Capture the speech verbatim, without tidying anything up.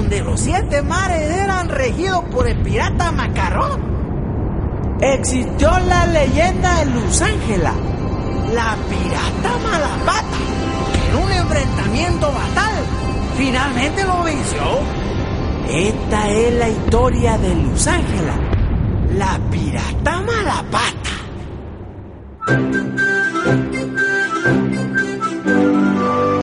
donde los siete mares eran regidos por el pirata Macarrón, existió la leyenda de Luz Ángela, la pirata Malapata, que en un enfrentamiento fatal finalmente lo venció. Esta es la historia de Luz Ángela, la pirata Malapata.